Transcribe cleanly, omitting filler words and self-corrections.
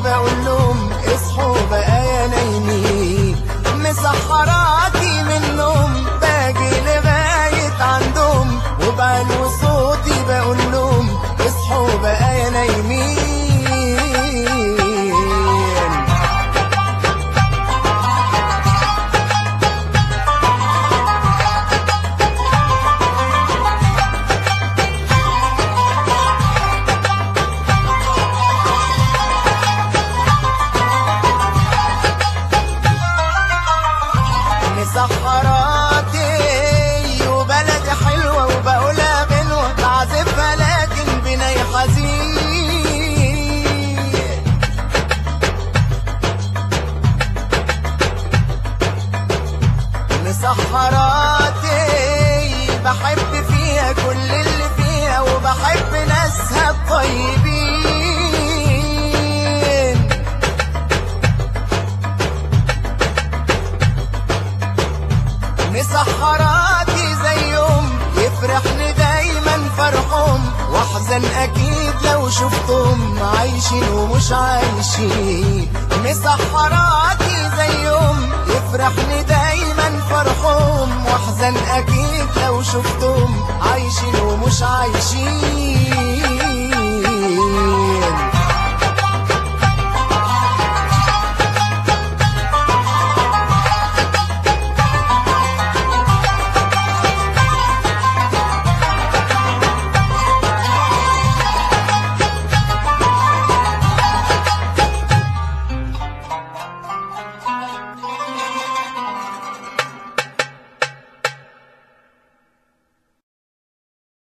بقول لهم اصحوا بقى يا نايمين، مسحراتي منهم باجي لغاية عندهم، وبعلو صوتي بقول لهم اصحوا بقى يا نايمين. مسحراتي وبلدي حلوة وبقولها بنوة بعزفها لكن بناي حزين. مسحراتي بحب فيها كل اللي فيها وبحب ناسها الطيبين. مسحراتي زيهم يفرحني دايما فرحهم، واحزن اكيد لو شفتهم عايشين ومش عايشين. مسحراتي زيهم يفرحني دايما فرحهم، واحزن اكيد لو شفتهم عايشين ومش عايشين.